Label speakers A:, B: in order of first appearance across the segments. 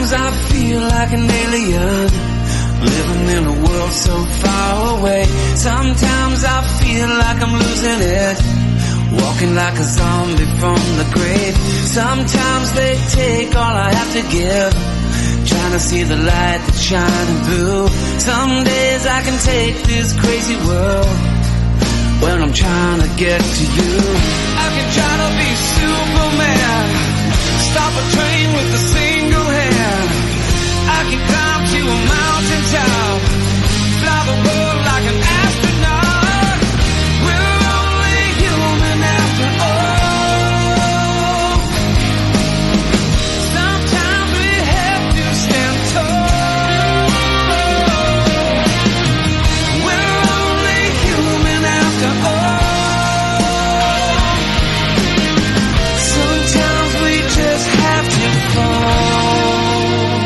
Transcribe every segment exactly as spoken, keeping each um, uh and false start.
A: Sometimes I feel like an alien, living in a world so far away. Sometimes I feel like I'm losing it, walking like a zombie from the grave. Sometimes they take all I have to give, trying to see the light that's shining through. Some days I can take this crazy world when I'm trying to get to you. I can try to be Superman, stop a train with a single hand. I can climb to a mountain top, fly the world like an astronaut. We're only human after all. Sometimes we have to stand tall. We're only human after all. Sometimes we just have to fall.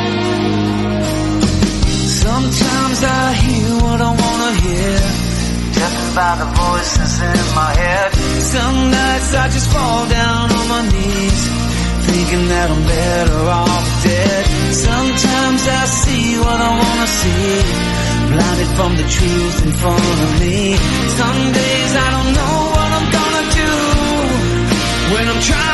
A: Sometimes I hear what I wanna hear, deafened by the voices in my head. Some nights I just fall down on my knees, thinking that I'm better off dead. Sometimes I see what I wanna see, blinded from the truth in front of me. Some days I don't know what I'm gonna do when I'm trying